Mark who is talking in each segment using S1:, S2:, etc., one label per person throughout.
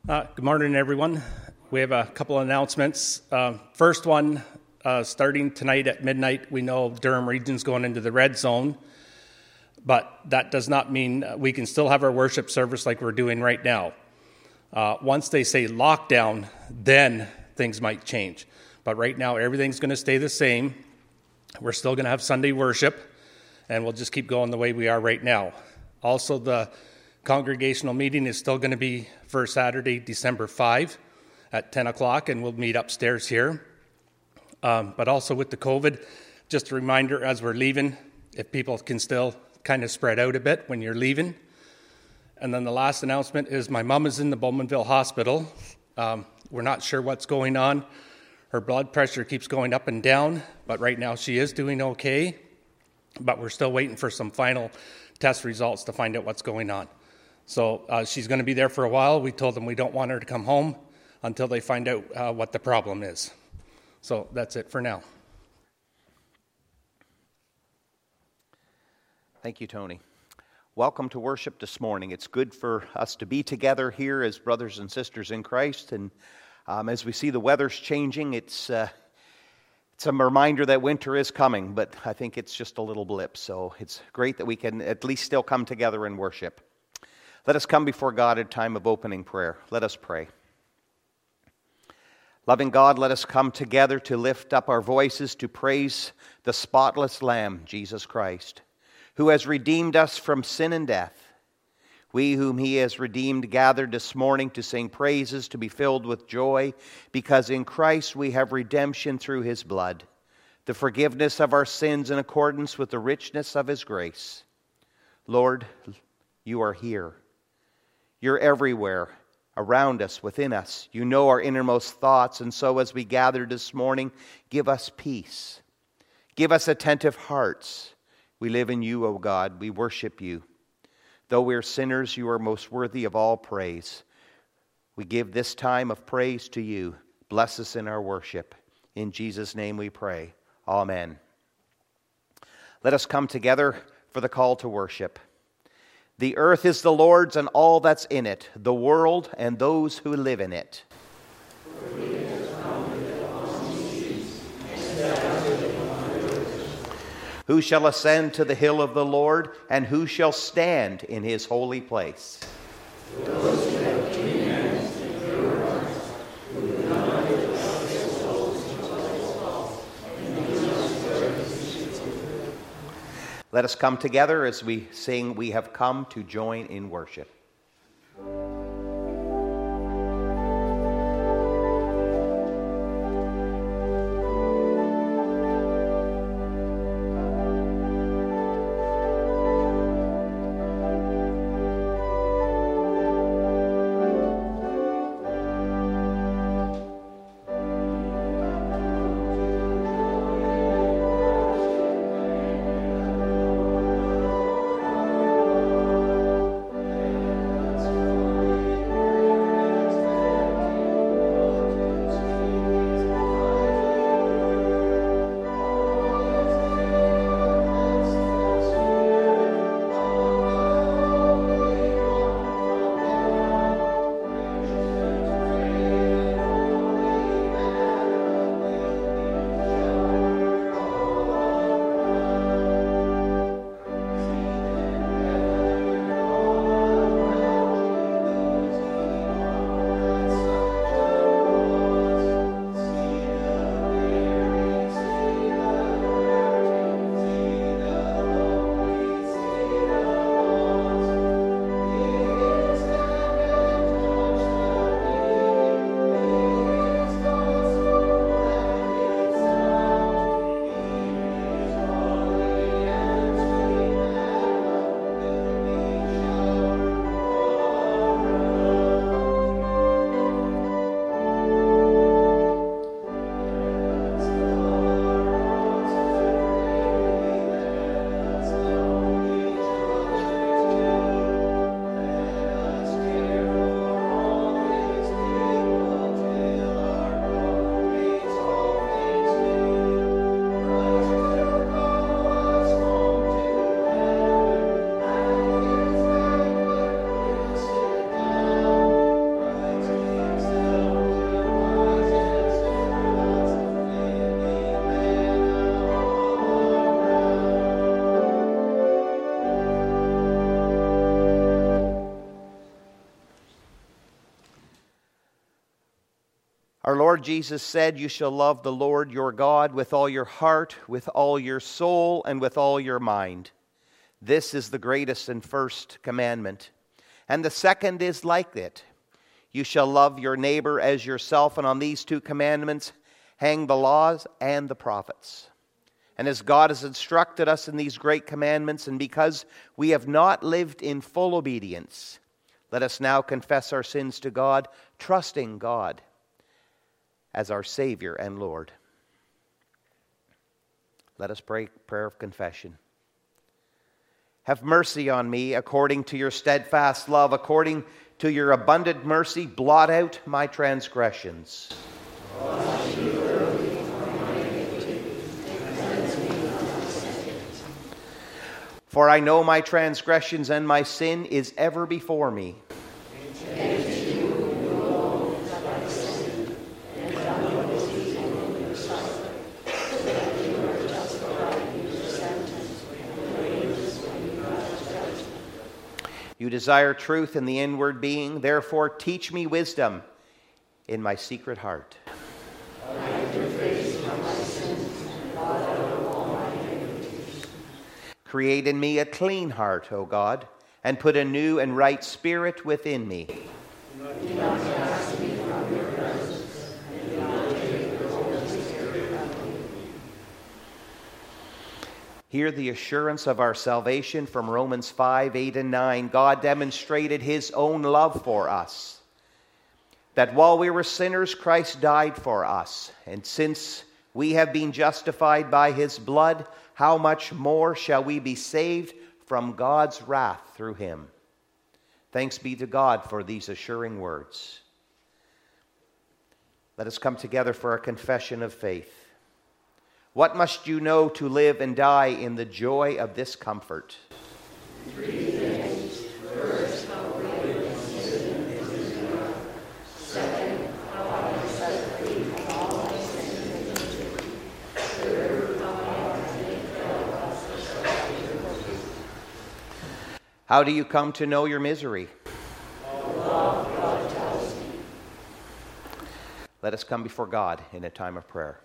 S1: Good morning, everyone. We have a couple of announcements. First one, starting tonight at midnight, we know Durham Region's going into the red zone, but that does not mean we can still have our worship service like we're doing right now. Once they say lockdown, then things might change. But right now, everything's going to stay the same. We're still going to have Sunday worship, and we'll just keep going the way we are right now. Also, the congregational meeting is still going to be for Saturday, December 5 at 10 o'clock, and we'll meet upstairs here. But also with the COVID, just a reminder as we're leaving, if people can still kind of spread out a bit when you're leaving. And then the last announcement is my mom is in the Bowmanville Hospital. We're not sure what's going on. Her blood pressure keeps going up and down, but right now she is doing okay. But we're still waiting for some final test results to find out what's going on. So she's going to be there for a while. We told them we don't want her to come home until they find out what the problem is. So that's it for now.
S2: Thank you, Tony. Welcome to worship this morning. It's good for us to be together here as brothers and sisters in Christ. And as we see the weather's changing, it's a reminder that winter is coming, but I think it's just a little blip. So it's great that we can at least still come together and worship. Let us come before God at a time of opening prayer. Let us pray. Loving God, let us come together to lift up our voices to praise the spotless Lamb, Jesus Christ, who has redeemed us from sin and death. We whom He has redeemed gathered this morning to sing praises, to be filled with joy, because in Christ we have redemption through His blood, the forgiveness of our sins in accordance with the richness of His grace. Lord, You are here. You're everywhere, around us, within us. You know our innermost thoughts, and so as we gather this morning, give us peace. Give us attentive hearts. We live in You, O God. We worship You. Though we're sinners, You are most worthy of all praise. We give this time of praise to You. Bless us in our worship. In Jesus' name we pray. Amen. Let us come together for the call to worship. The earth is the Lord's and all that's in it, the world and those who live in it. Who shall ascend to the hill of the Lord, and who shall stand in His holy place? Those who have clean hands and pure hearts, who do not lift up their souls to false and do not swear deceitfully. Let us come together as we sing, "We have come to join in worship." Our Lord Jesus said, "You shall love the Lord your God with all your heart, with all your soul, and with all your mind. This is the greatest and first commandment. And the second is like it. You shall love your neighbor as yourself, and on these two commandments hang the laws and the prophets." And as God has instructed us in these great commandments, and because we have not lived in full obedience, let us now confess our sins to God, trusting God as our Savior and Lord. Let us pray a prayer of confession. Have mercy on me according to your steadfast love, according to your abundant mercy, blot out my transgressions. For I know my transgressions, and my sin is ever before me. You desire truth in the inward being, therefore teach me wisdom in my secret heart. Create in me a clean heart, O God, and put a new and right spirit within me. Hear the assurance of our salvation from Romans 5, 8, and 9. God demonstrated his own love for us, that while we were sinners, Christ died for us. And since we have been justified by his blood, how much more shall we be saved from God's wrath through him? Thanks be to God for these assuring words. Let us come together for a confession of faith. What must you know to live and die in the joy of this comfort?
S3: 3 things. First, how great and sin is God. Second, how I am set free from all my sins and misery. Third, how I am made well.
S2: How do you come to know your misery?
S3: Love, God tells me.
S2: Let us come before God in a time of prayer.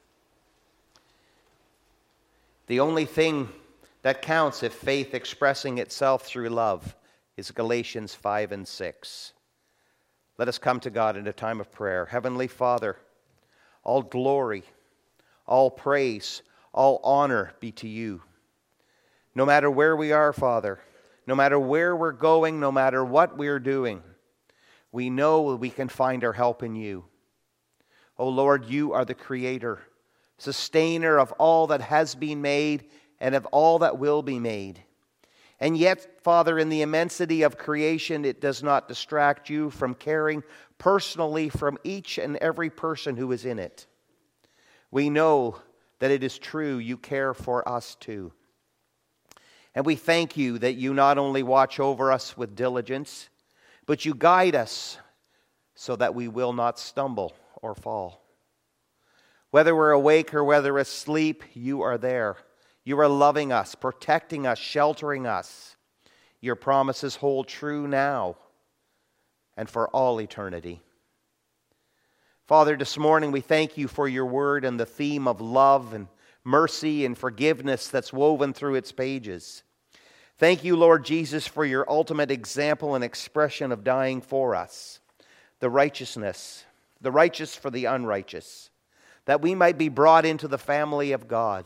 S2: The only thing that counts if faith expressing itself through love is Galatians 5 and 6. Let us come to God in a time of prayer. Heavenly Father, all glory, all praise, all honor be to you. No matter where we are, Father, no matter where we're going, no matter what we're doing, we know we can find our help in you. O Lord, you are the Creator, sustainer of all that has been made and of all that will be made. And yet, Father, in the immensity of creation, it does not distract you from caring personally from each and every person who is in it. We know that it is true, you care for us too. And we thank you that you not only watch over us with diligence, but you guide us so that we will not stumble or fall. Whether we're awake or whether asleep, you are there. You are loving us, protecting us, sheltering us. Your promises hold true now and for all eternity. Father, this morning we thank you for your word and the theme of love and mercy and forgiveness that's woven through its pages. Thank you, Lord Jesus, for your ultimate example and expression of dying for us, the righteous for the unrighteous, that we might be brought into the family of God.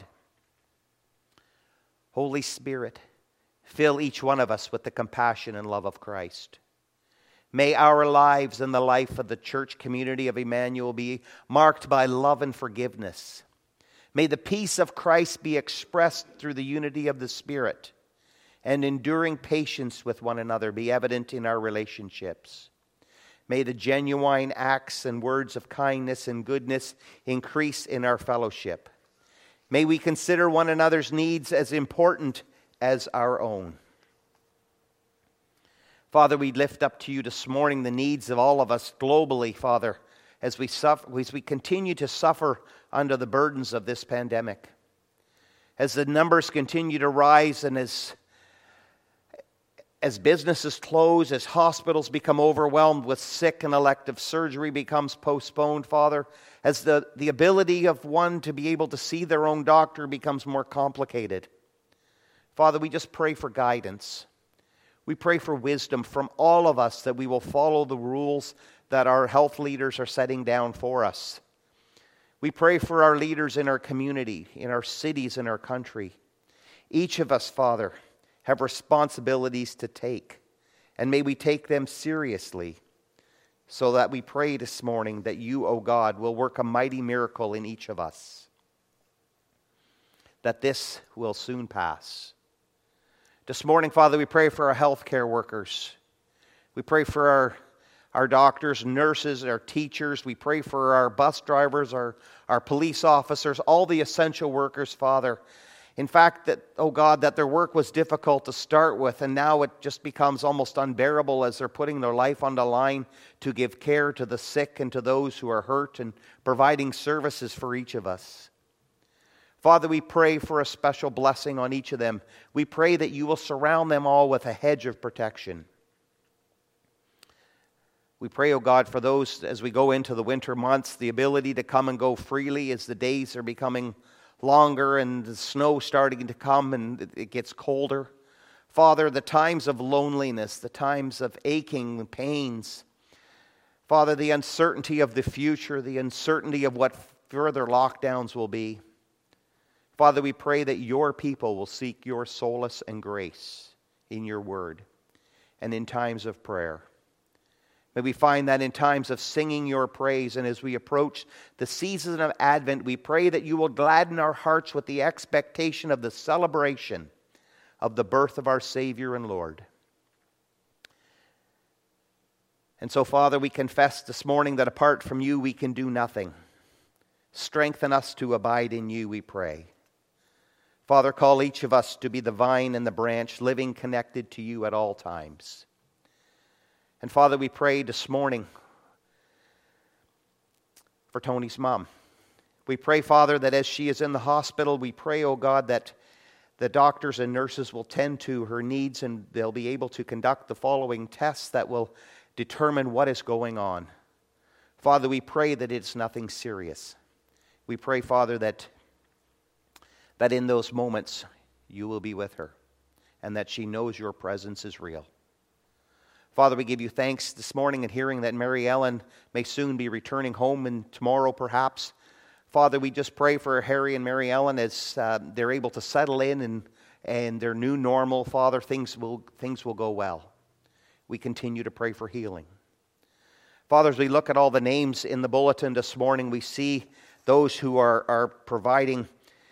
S2: Holy Spirit, fill each one of us with the compassion and love of Christ. May our lives and the life of the church community of Emmanuel be marked by love and forgiveness. May the peace of Christ be expressed through the unity of the Spirit, and enduring patience with one another be evident in our relationships. May the genuine acts and words of kindness and goodness increase in our fellowship. May we consider one another's needs as important as our own. Father, we lift up to you this morning the needs of all of us globally, Father, as we continue to suffer under the burdens of this pandemic. As the numbers continue to rise and as as businesses close, as hospitals become overwhelmed with sick and elective surgery becomes postponed, Father, as the ability of one to be able to see their own doctor becomes more complicated. Father, we just pray for guidance. We pray for wisdom from all of us, that we will follow the rules that our health leaders are setting down for us. We pray for our leaders in our community, in our cities, in our country. Each of us, Father, have responsibilities to take, and may we take them seriously, so that we pray this morning that you, O God, will work a mighty miracle in each of us, that this will soon pass. This morning, Father, we pray for our healthcare workers. We pray for our doctors, nurses, our teachers. We pray for our bus drivers, our police officers, all the essential workers, Father. In fact, that, oh God, that their work was difficult to start with, and now it just becomes almost unbearable as they're putting their life on the line to give care to the sick and to those who are hurt and providing services for each of us. Father, we pray for a special blessing on each of them. We pray that you will surround them all with a hedge of protection. We pray, oh God, for those as we go into the winter months, the ability to come and go freely as the days are becoming longer and the snow starting to come and it gets colder. Father, the times of loneliness, the times of aching and pains. Father, the uncertainty of the future, the uncertainty of what further lockdowns will be. Father, we pray that your people will seek your solace and grace in your word and in times of prayer. May we find that in times of singing your praise, and as we approach the season of Advent, we pray that you will gladden our hearts with the expectation of the celebration of the birth of our Savior and Lord. And so, Father, we confess this morning that apart from you we can do nothing. Strengthen us to abide in you, we pray. Father, call each of us to be the vine and the branch, living connected to you at all times. And Father, we pray this morning for Tony's mom. We pray, Father, that as she is in the hospital, we pray, oh God, that the doctors and nurses will tend to her needs and they'll be able to conduct the following tests that will determine what is going on. Father, we pray that it's nothing serious. We pray, Father, that in those moments you will be with her and that she knows your presence is real. Father, we give you thanks this morning in hearing that Mary Ellen may soon be returning home, and tomorrow perhaps. Father, we just pray for Harry and Mary Ellen as they're able to settle in and their new normal. Father, things will go well. We continue to pray for healing. Father, as we look at all the names in the bulletin this morning, we see those who are providing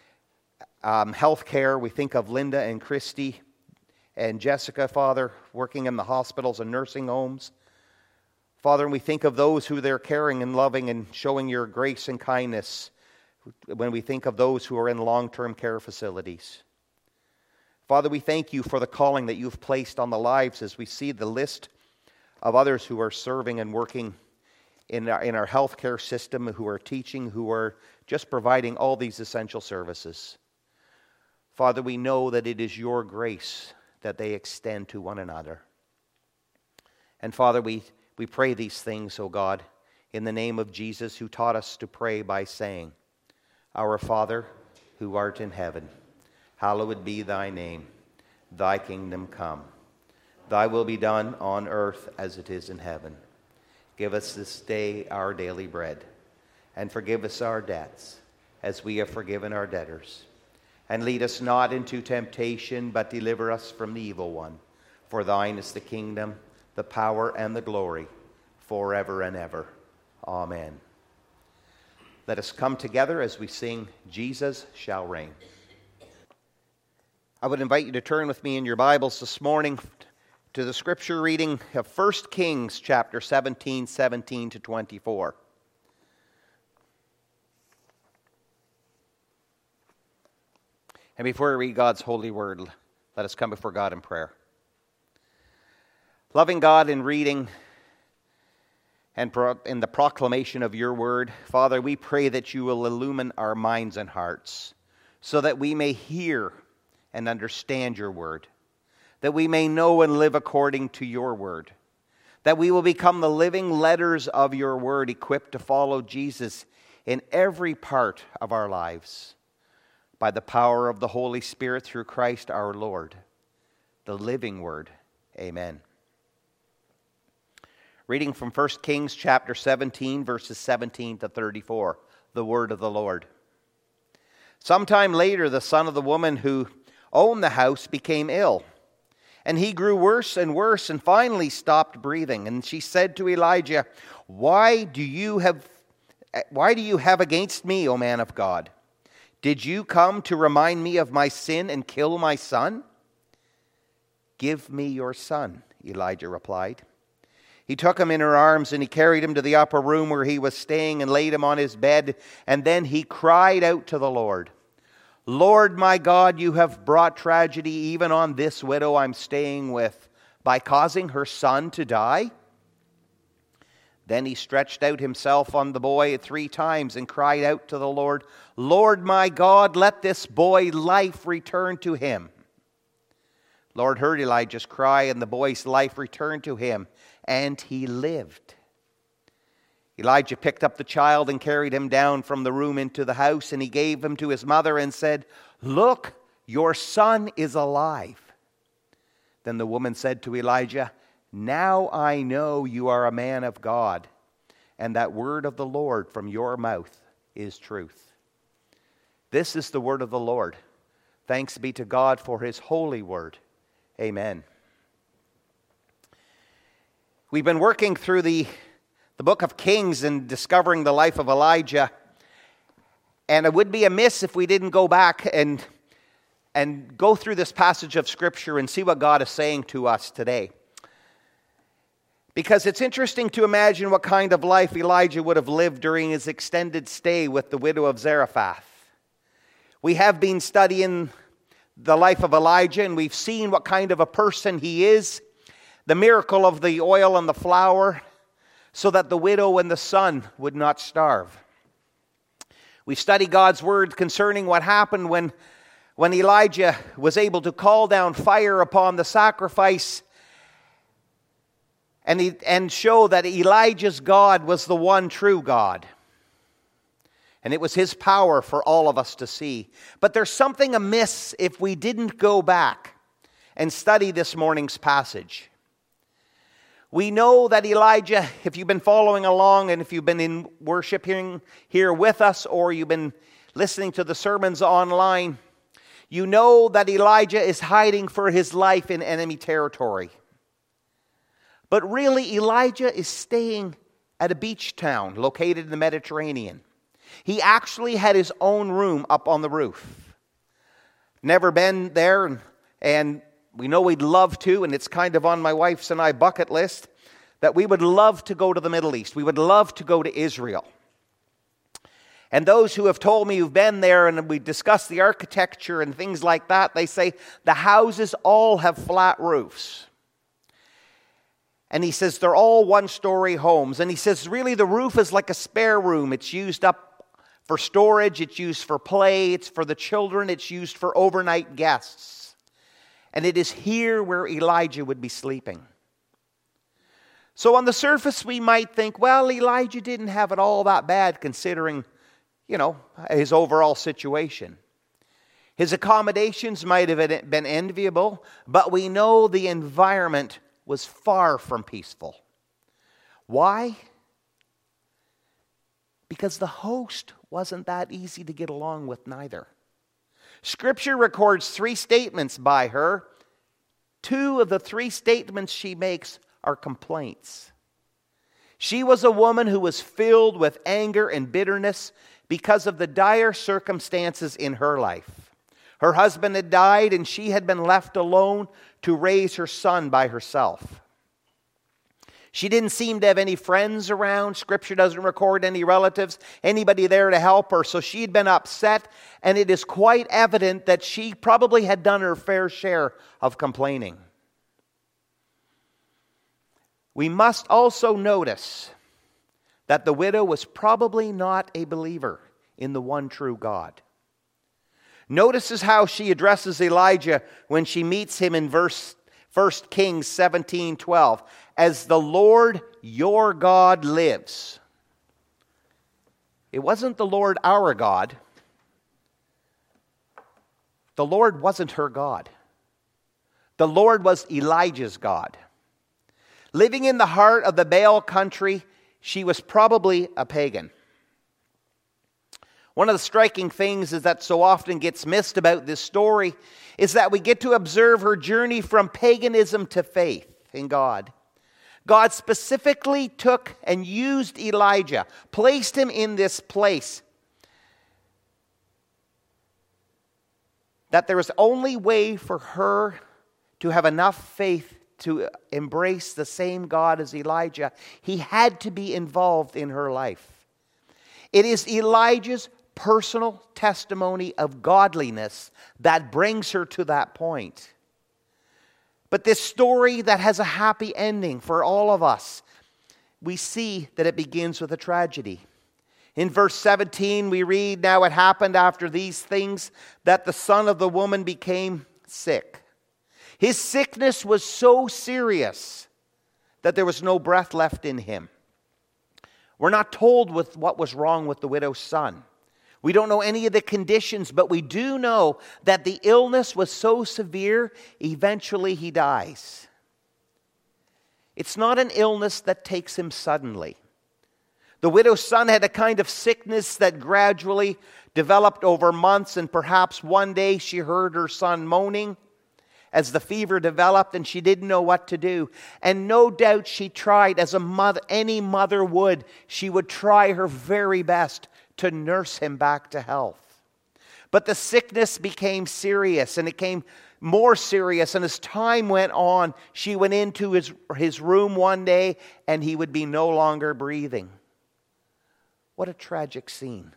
S2: health care. We think of Linda and Christy and Jessica, Father, working in the hospitals and nursing homes. Father, and we think of those who they're caring and loving and showing your grace and kindness when we think of those who are in long-term care facilities. Father, we thank you for the calling that you've placed on the lives as we see the list of others who are serving and working in our healthcare system, who are teaching, who are just providing all these essential services. Father, we know that it is your grace that they extend to one another. And Father, we pray these things, O God, in the name of Jesus, who taught us to pray by saying, Our Father, who art in heaven, hallowed be thy name. Thy kingdom come. Thy will be done on earth as it is in heaven. Give us this day our daily bread, and forgive us our debts, as we have forgiven our debtors. And lead us not into temptation, but deliver us from the evil one. For thine is the kingdom, the power, and the glory, forever and ever. Amen. Let us come together as we sing, Jesus Shall Reign. I would invite you to turn with me in your Bibles this morning to the scripture reading of 1 Kings chapter 17, 17 to 24. And before we read God's holy word, let us come before God in prayer. Loving God, in reading and in the proclamation of your word, Father, we pray that you will illumine our minds and hearts so that we may hear and understand your word, that we may know and live according to your word. That we will become the living letters of your word, equipped to follow Jesus in every part of our lives. By the power of the Holy Spirit through Christ our Lord, the living word. Amen. Reading from 1 Kings chapter 17, verses 17 to 34, the word of the Lord. Sometime later, the son of the woman who owned the house became ill. And he grew worse and worse and finally stopped breathing. And she said to Elijah, Why do you have against me, O man of God? Did you come to remind me of my sin and kill my son? Give me your son, Elijah replied. He took him in her arms and he carried him to the upper room where he was staying and laid him on his bed. And then he cried out to the Lord, Lord my God, you have brought tragedy even on this widow I'm staying with by causing her son to die. Then he stretched out himself on the boy 3 times and cried out to the Lord, Lord my God, let this boy life return to him. Lord heard Elijah's cry, and the boy's life returned to him, and he lived. Elijah picked up the child and carried him down from the room into the house, and he gave him to his mother and said, Look, your son is alive. Then the woman said to Elijah, Now I know you are a man of God, and that word of the Lord from your mouth is truth. This is the word of the Lord. Thanks be to God for his holy word. Amen. We've been working through the book of Kings and discovering the life of Elijah. And it would be amiss if we didn't go back and go through this passage of Scripture and see what God is saying to us today. Because it's interesting to imagine what kind of life Elijah would have lived during his extended stay with the widow of Zarephath. We have been studying the life of Elijah, and we've seen what kind of a person he is, the miracle of the oil and the flour, so that the widow and the son would not starve. We study God's word concerning what happened when Elijah was able to call down fire upon the sacrifice and show that Elijah's God was the one true God. And it was his power for all of us to see. But there's something amiss if we didn't go back and study this morning's passage. We know that Elijah, if you've been following along and if you've been in worshiping here with us or you've been listening to the sermons online, you know that Elijah is hiding for his life in enemy territory. But really, Elijah is staying at a beach town located in the Mediterranean. He actually had his own room up on the roof. Never been there, and we know we'd love to, and it's kind of on my wife's and I bucket list, that we would love to go to the Middle East. We would love to go to Israel. And those who have told me who've been there and we discussed the architecture and things like that, they say the houses all have flat roofs. And he says they're all one-story homes. And he says really the roof is like a spare room. It's used up for storage, it's used for play, it's for the children, it's used for overnight guests. And it is here where Elijah would be sleeping. So on the surface we might think, well, Elijah didn't have it all that bad considering, his overall situation. His accommodations might have been enviable, but we know the environment was far from peaceful. Why? Because the host wasn't that easy to get along with neither. Scripture records 3 statements by her. 2 of the 3 statements she makes are complaints. She was a woman who was filled with anger and bitterness because of the dire circumstances in her life. Her husband had died and she had been left alone to raise her son by herself. She didn't seem to have any friends around. Scripture doesn't record any relatives, anybody there to help her. So she'd been upset, and it is quite evident that she probably had done her fair share of complaining. We must also notice that the widow was probably not a believer in the one true God. Notice how she addresses Elijah when she meets him in verse 1 Kings 17:12. As the Lord your God lives. It wasn't the Lord our God. The Lord wasn't her God. The Lord was Elijah's God. Living in the heart of the Baal country, she was probably a pagan. One of the striking things is that so often gets missed about this story is that we get to observe her journey from paganism to faith in God. God specifically took and used Elijah, placed him in this place, that there was only way for her to have enough faith to embrace the same God as Elijah. He had to be involved in her life. It is Elijah's personal testimony of godliness that brings her to that point. But this story that has a happy ending for all of us, we see that it begins with a tragedy. In verse 17 we read, "Now it happened after these things that the son of the woman became sick. His sickness was so serious that there was no breath left in him." We're not told what was wrong with the widow's son. We don't know any of the conditions, but we do know that the illness was so severe, eventually he dies. It's not an illness that takes him suddenly. The widow's son had a kind of sickness that gradually developed over months, and perhaps one day she heard her son moaning as the fever developed, and she didn't know what to do. And no doubt she tried, as any mother would, she would try her very best to nurse him back to health. But the sickness became serious, and it became more serious. And as time went on, she went into his room one day, and he would be no longer breathing. What a tragic scene.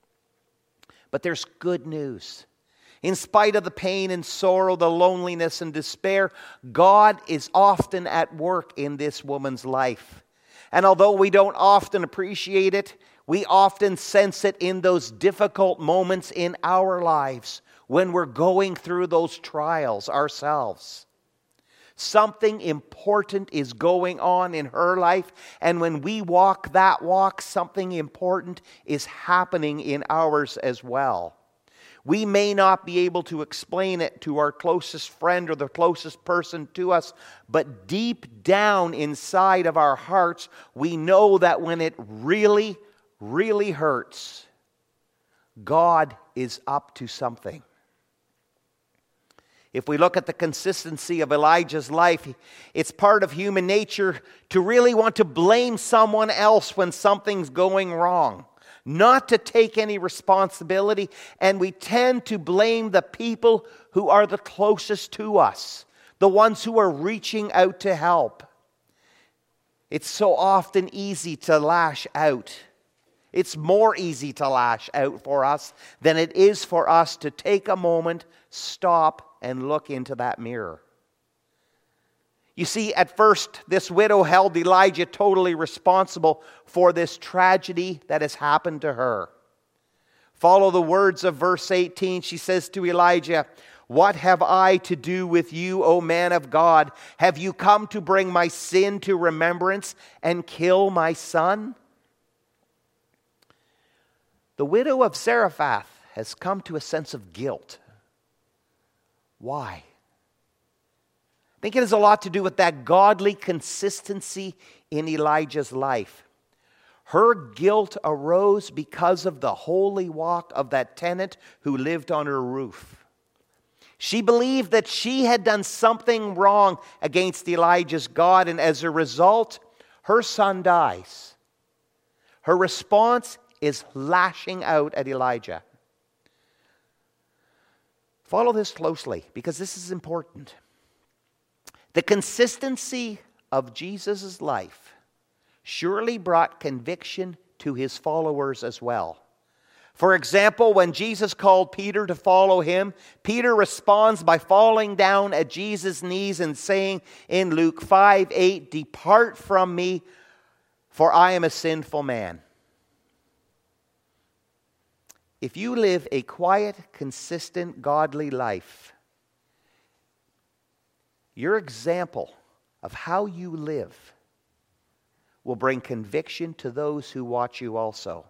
S2: But there's good news. In spite of the pain and sorrow, the loneliness and despair, God is often at work in this woman's life. And although we don't often appreciate it, we often sense it in those difficult moments in our lives when we're going through those trials ourselves. Something important is going on in her life, and when we walk that walk, something important is happening in ours as well. We may not be able to explain it to our closest friend or the closest person to us, but deep down inside of our hearts, we know that when it really hurts, God is up to something. If we look at the consistency of Elijah's life, it's part of human nature to really want to blame someone else when something's going wrong, not to take any responsibility, and we tend to blame the people who are the closest to us, the ones who are reaching out to help. It's so often easy to lash out. It's more easy to lash out for us than it is for us to take a moment, stop, and look into that mirror. You see, at first, this widow held Elijah totally responsible for this tragedy that has happened to her. Follow the words of verse 18. She says to Elijah, "What have I to do with you, O man of God? Have you come to bring my sin to remembrance and kill my son?" The widow of Zarephath has come to a sense of guilt. Why? I think it has a lot to do with that godly consistency in Elijah's life. Her guilt arose because of the holy walk of that tenant who lived on her roof. She believed that she had done something wrong against Elijah's God, and as a result, her son dies. Her response is lashing out at Elijah. Follow this closely, because this is important. The consistency of Jesus' life surely brought conviction to his followers as well. For example, when Jesus called Peter to follow him, Peter responds by falling down at Jesus' knees and saying in Luke 5:8, "Depart from me, for I am a sinful man." If you live a quiet, consistent, godly life, Your example of how you live will bring conviction to those who watch you also.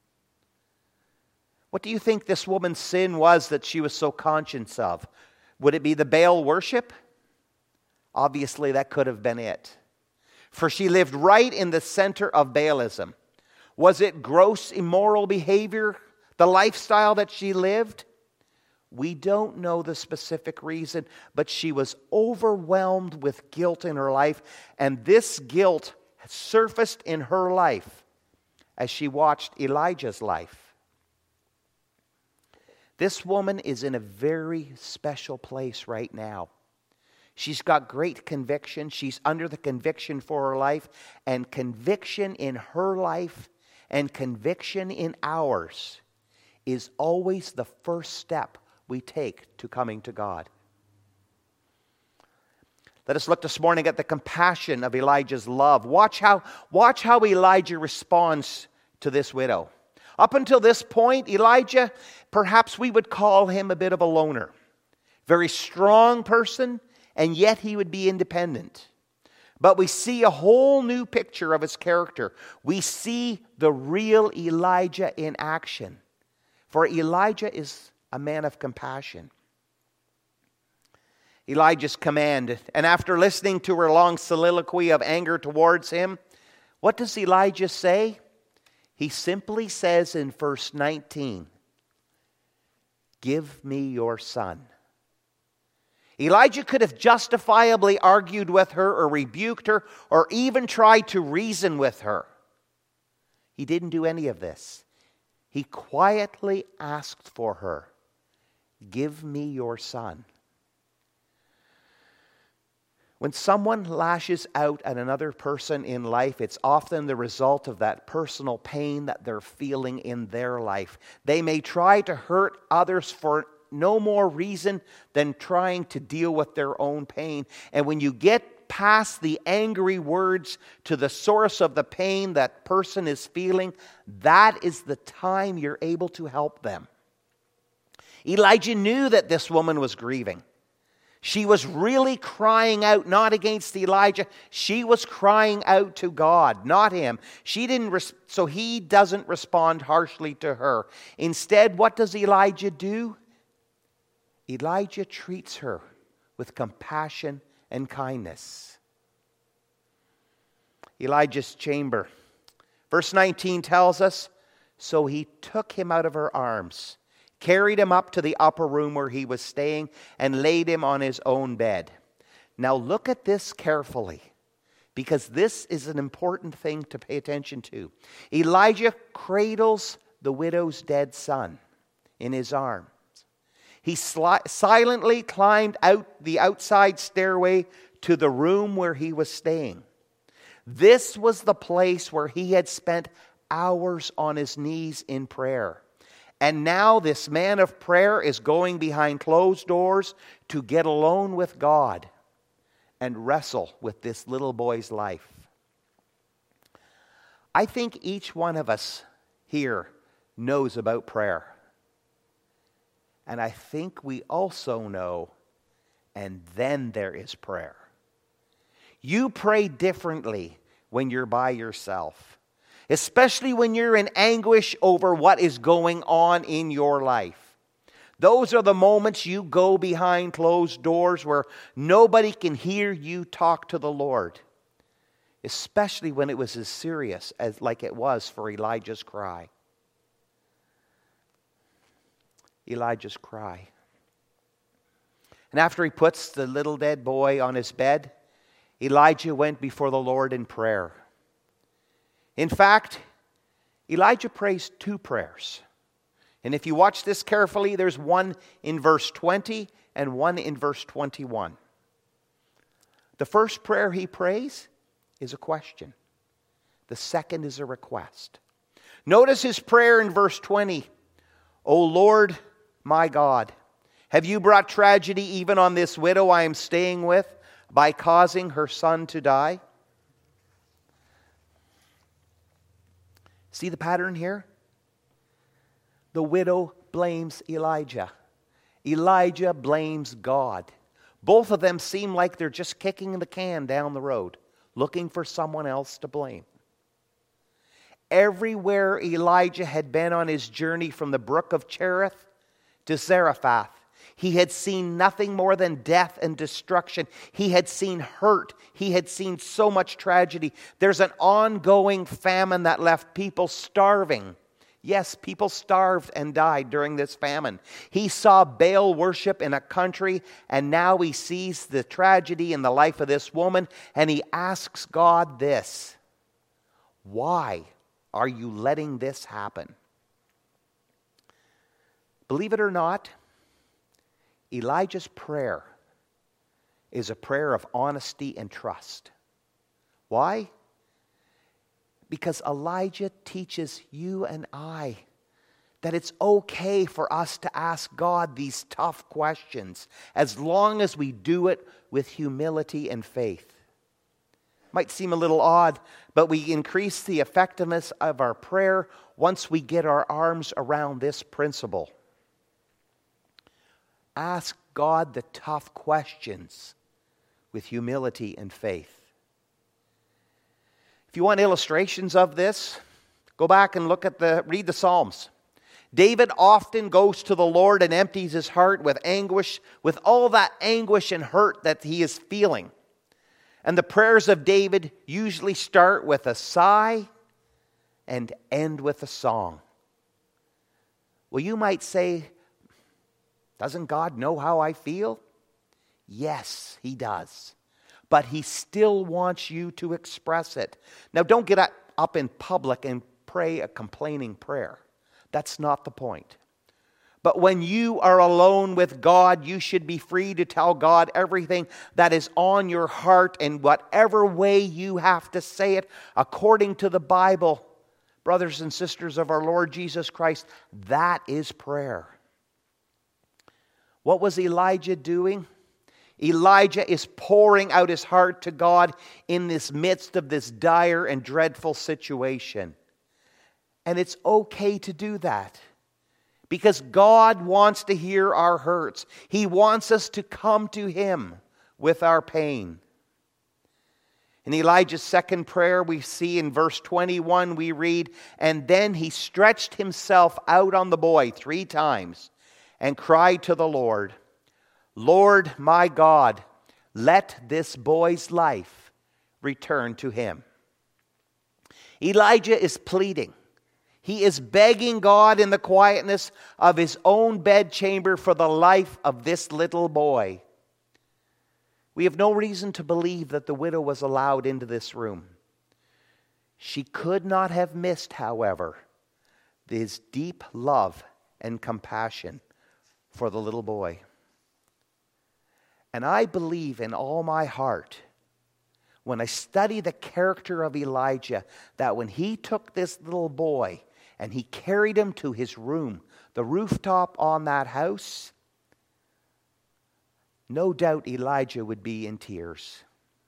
S2: What do you think this woman's sin was that she was so conscious of? Would it be the Baal worship? Obviously, that could have been it. For she lived right in the center of Baalism. Was it gross immoral behavior, the lifestyle that she lived? We don't know the specific reason, but she was overwhelmed with guilt in her life, and this guilt surfaced in her life as she watched Elijah's life. This woman is in a very special place right now. She's got great conviction. She's under the conviction for her life, and conviction in her life and conviction in ours is always the first step we take to coming to God. Let us look this morning at the compassion of Elijah's love. Watch how Elijah responds to this widow. Up until this point, Elijah, perhaps we would call him a bit of a loner. Very strong person, and yet he would be independent. But we see a whole new picture of his character. We see the real Elijah in action. For Elijah is a man of compassion. Elijah's command, and after listening to her long soliloquy of anger towards him, what does Elijah say? He simply says in verse 19, "Give me your son." Elijah could have justifiably argued with her or rebuked her or even tried to reason with her. He didn't do any of this. He quietly asked for her, "Give me your son." When someone lashes out at another person in life, it's often the result of that personal pain that they're feeling in their life. They may try to hurt others for no more reason than trying to deal with their own pain. And when you get past the angry words to the source of the pain that person is feeling, that is the time you're able to help them. Elijah knew that this woman was grieving. She was really crying out, not against Elijah. She was crying out to God, not him. So he doesn't respond harshly to her. Instead, what does Elijah do? Elijah treats her with compassion and kindness. Elijah's chamber. Verse 19 tells us, "So he took him out of her arms, carried him up to the upper room where he was staying, and laid him on his own bed." Now look at this carefully, because this is an important thing to pay attention to. Elijah cradles the widow's dead son in his arms. He silently climbed out the outside stairway to the room where he was staying. This was the place where he had spent hours on his knees in prayer. And now this man of prayer is going behind closed doors to get alone with God and wrestle with this little boy's life. I think each one of us here knows about prayer. And I think we also know, and then there is prayer. You pray differently when you're by yourself, especially when you're in anguish over what is going on in your life. Those are the moments you go behind closed doors where nobody can hear you talk to the Lord, especially when it was as serious as like it was for Elijah's cry. Elijah's cry. And after he puts the little dead boy on his bed, Elijah went before the Lord in prayer. In fact, Elijah prays two prayers. And if you watch this carefully, there's one in verse 20 and one in verse 21. The first prayer he prays is a question. The second is a request. Notice his prayer in verse 20. "O Lord, my God, have you brought tragedy even on this widow I am staying with by causing her son to die?" See the pattern here? The widow blames Elijah. Elijah blames God. Both of them seem like they're just kicking the can down the road, looking for someone else to blame. Everywhere Elijah had been on his journey from the brook of Cherith to Zarephath, he had seen nothing more than death and destruction. He had seen hurt. He had seen so much tragedy. There's an ongoing famine that left people starving. Yes, people starved and died during this famine. He saw Baal worship in a country, and now he sees the tragedy in the life of this woman, and he asks God this: why are you letting this happen? Believe it or not, Elijah's prayer is a prayer of honesty and trust. Why? Because Elijah teaches you and I that it's okay for us to ask God these tough questions as long as we do it with humility and faith. Might seem a little odd, but we increase the effectiveness of our prayer once we get our arms around this principle. Ask God the tough questions with humility and faith. If you want illustrations of this, go back and read the Psalms. David often goes to the Lord and empties his heart with anguish, with all that anguish and hurt that he is feeling. And the prayers of David usually start with a sigh and end with a song. Well, you might say, doesn't God know how I feel? Yes, He does. But He still wants you to express it. Now, don't get up in public and pray a complaining prayer. That's not the point. But when you are alone with God, you should be free to tell God everything that is on your heart in whatever way you have to say it according to the Bible. Brothers and sisters of our Lord Jesus Christ, that is prayer. What was Elijah doing? Elijah is pouring out his heart to God in this midst of this dire and dreadful situation. And it's okay to do that. Because God wants to hear our hurts. He wants us to come to Him with our pain. In Elijah's second prayer, we see in verse 21, we read, "And then he stretched himself out on the boy 3 times and cried to the Lord, 'Lord my God, let this boy's life return to him.'" Elijah is pleading. He is begging God in the quietness of his own bedchamber for the life of this little boy. We have no reason to believe that the widow was allowed into this room. She could not have missed, however, his deep love and compassion for the little boy. And I believe in all my heart, when I study the character of Elijah, that when he took this little boy and he carried him to his room, the rooftop on that house, no doubt Elijah would be in tears.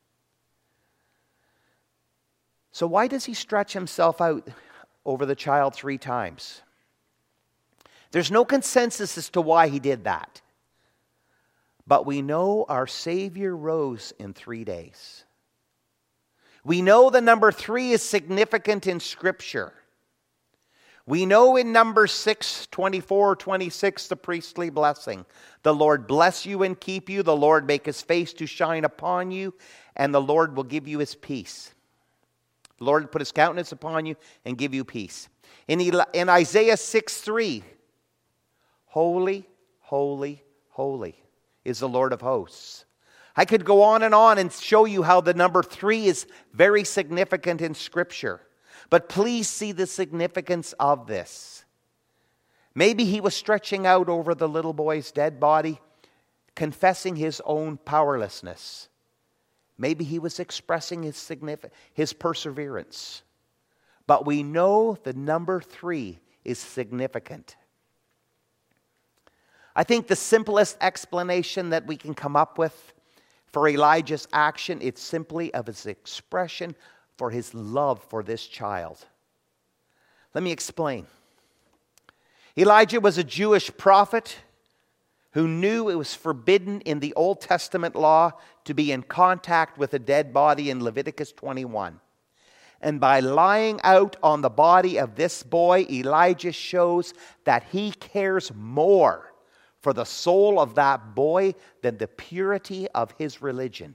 S2: So why does he stretch himself out over the child 3 times? There's no consensus as to why he did that. But we know our Savior rose in 3 days. We know the number 3 is significant in Scripture. We know in Numbers 6, 24, 26, the priestly blessing. The Lord bless you and keep you. The Lord make His face to shine upon you. And the Lord will give you His peace. The Lord put His countenance upon you and give you peace. In Isaiah 6:3, holy, holy, holy is the Lord of hosts. I could go on and show you how the number 3 is very significant in Scripture. But please see the significance of this. Maybe he was stretching out over the little boy's dead body, confessing his own powerlessness. Maybe he was expressing his perseverance. But we know the number 3 is significant. I think the simplest explanation that we can come up with for Elijah's action, it's simply of his expression for his love for this child. Let me explain. Elijah was a Jewish prophet who knew it was forbidden in the Old Testament law to be in contact with a dead body in Leviticus 21. And by lying out on the body of this boy, Elijah shows that he cares more for the soul of that boy than the purity of his religion.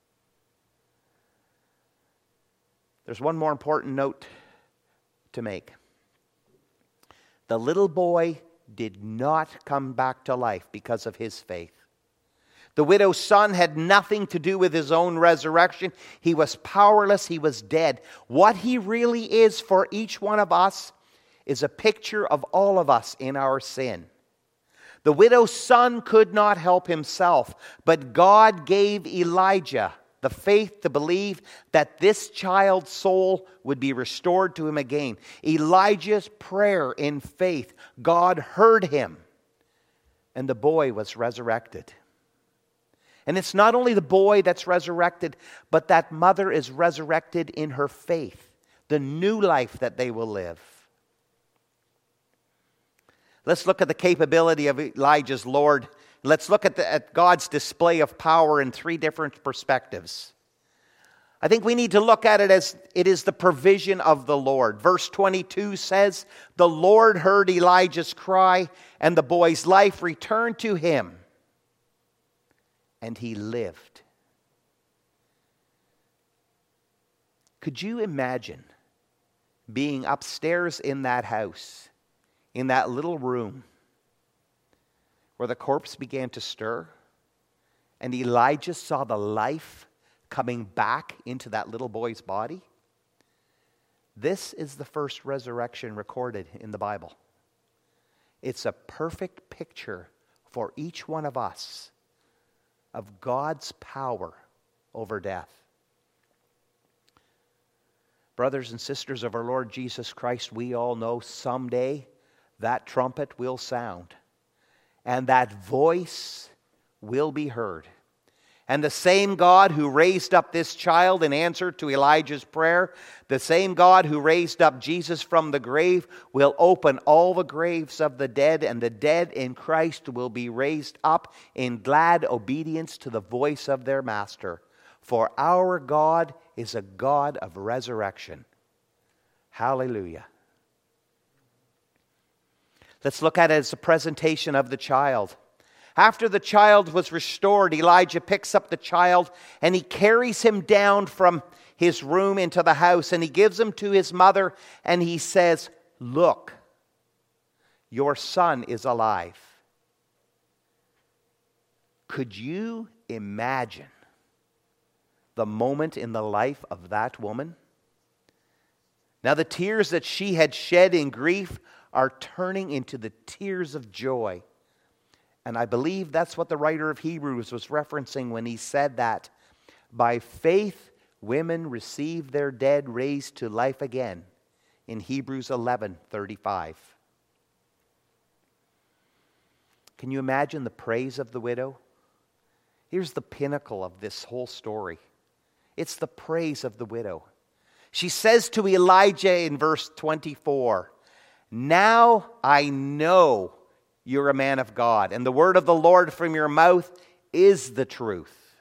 S2: There's one more important note to make. The little boy did not come back to life because of his faith. The widow's son had nothing to do with his own resurrection. He was powerless. He was dead. What he really is for each one of us is a picture of all of us in our sin. The widow's son could not help himself, but God gave Elijah the faith to believe that this child's soul would be restored to him again. Elijah's prayer in faith, God heard him, and the boy was resurrected. And it's not only the boy that's resurrected, but that mother is resurrected in her faith, the new life that they will live. Let's look at the capability of Elijah's Lord. Let's look at God's display of power in three different perspectives. I think we need to look at it as it is the provision of the Lord. Verse 22 says, "The Lord heard Elijah's cry, and the boy's life returned to him, and he lived." Could you imagine being upstairs in that house, in that little room, where the corpse began to stir, and Elijah saw the life coming back into that little boy's body? This is the first resurrection recorded in the Bible. It's a perfect picture for each one of us of God's power over death. Brothers and sisters of our Lord Jesus Christ, we all know someday that trumpet will sound, and that voice will be heard. And the same God who raised up this child in answer to Elijah's prayer, the same God who raised up Jesus from the grave, will open all the graves of the dead, and the dead in Christ will be raised up in glad obedience to the voice of their master. For our God is a God of resurrection. Hallelujah. Let's look at it as a presentation of the child. After the child was restored, Elijah picks up the child and he carries him down from his room into the house, and he gives him to his mother, and he says, "Look, your son is alive." Could you imagine the moment in the life of that woman? Now the tears that she had shed in grief are turning into the tears of joy. And I believe that's what the writer of Hebrews was referencing when he said that. By faith, women receive their dead raised to life again in Hebrews 11:35. Can you imagine the praise of the widow? Here's the pinnacle of this whole story. It's the praise of the widow. She says to Elijah in verse 24, "Now I know you're a man of God, and the word of the Lord from your mouth is the truth."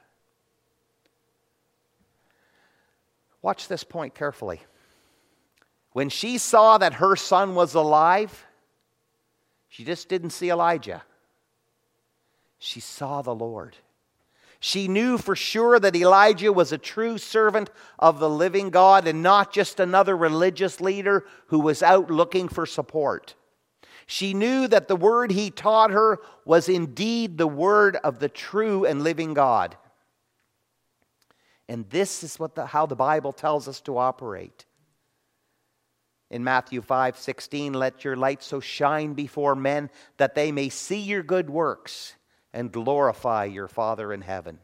S2: Watch this point carefully. When she saw that her son was alive, she just didn't see Elijah. She saw the Lord. She knew for sure that Elijah was a true servant of the living God and not just another religious leader who was out looking for support. She knew that the word he taught her was indeed the word of the true and living God. And this is how the Bible tells us to operate. In Matthew 5:16, "Let your light so shine before men that they may see your good works and glorify your Father in heaven."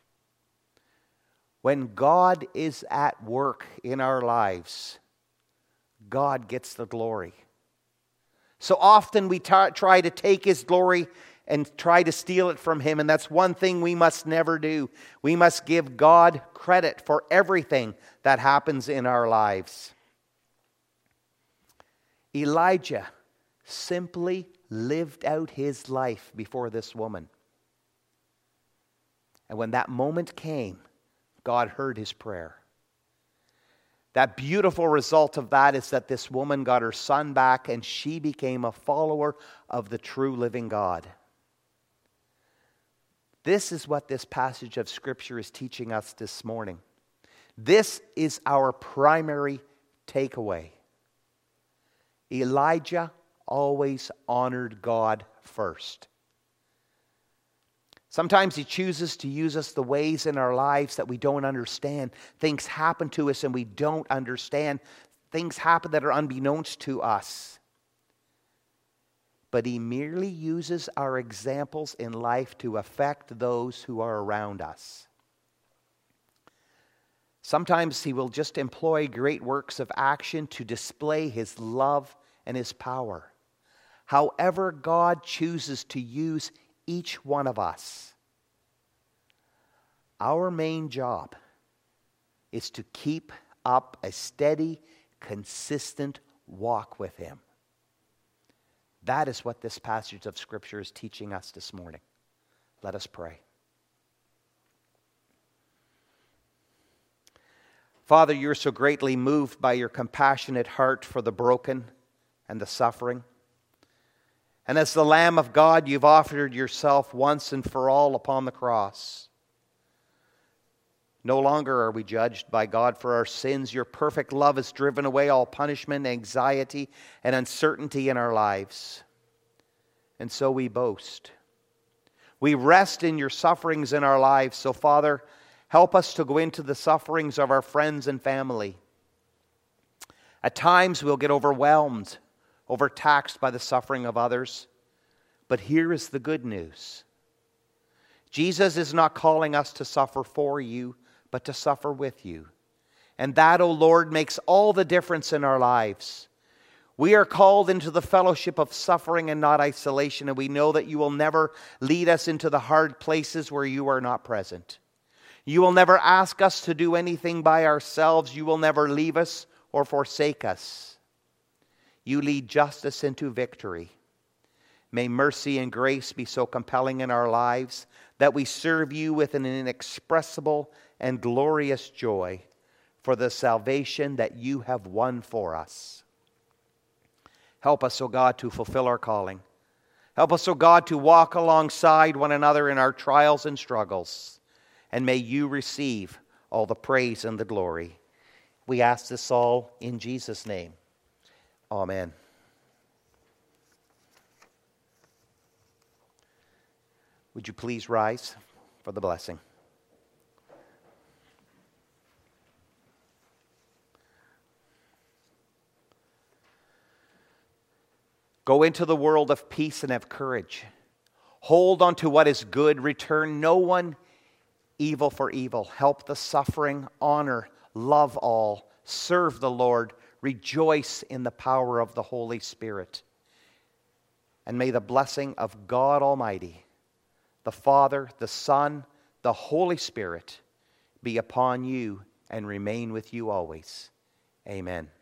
S2: When God is at work in our lives, God gets the glory. So often we try to take His glory and try to steal it from Him, and that's one thing we must never do. We must give God credit for everything that happens in our lives. Elijah simply lived out his life before this woman. And when that moment came, God heard his prayer. That beautiful result of that is that this woman got her son back and she became a follower of the true living God. This is what this passage of Scripture is teaching us this morning. This is our primary takeaway. Elijah always honored God first. Sometimes he chooses to use us the ways in our lives that we don't understand. Things happen to us and we don't understand. Things happen that are unbeknownst to us. But he merely uses our examples in life to affect those who are around us. Sometimes he will just employ great works of action to display his love and his power. However God chooses to use each one of us, our main job is to keep up a steady, consistent walk with him. That is what this passage of Scripture is teaching us this morning. Let us pray. Father, you're so greatly moved by your compassionate heart for the broken and the suffering. And as the Lamb of God, you've offered yourself once and for all upon the cross. No longer are we judged by God for our sins. Your perfect love has driven away all punishment, anxiety, and uncertainty in our lives. And so we boast. We rest in your sufferings in our lives. So, Father, help us to go into the sufferings of our friends and family. At times we'll get overwhelmed, overtaxed by the suffering of others. But here is the good news. Jesus is not calling us to suffer for you, but to suffer with you. And that, O Lord, makes all the difference in our lives. We are called into the fellowship of suffering and not isolation, and we know that you will never lead us into the hard places where you are not present. You will never ask us to do anything by ourselves. You will never leave us or forsake us. You lead justice into victory. May mercy and grace be so compelling in our lives that we serve you with an inexpressible and glorious joy for the salvation that you have won for us. Help us, O God, to fulfill our calling. Help us, O God, to walk alongside one another in our trials and struggles. And may you receive all the praise and the glory. We ask this all in Jesus' name. Amen. Would you please rise for the blessing? Go into the world of peace and have courage. Hold on to what is good. Return no one evil for evil. Help the suffering. Honor. Love all. Serve the Lord. Rejoice in the power of the Holy Spirit. And may the blessing of God Almighty, the Father, the Son, the Holy Spirit be upon you and remain with you always. Amen.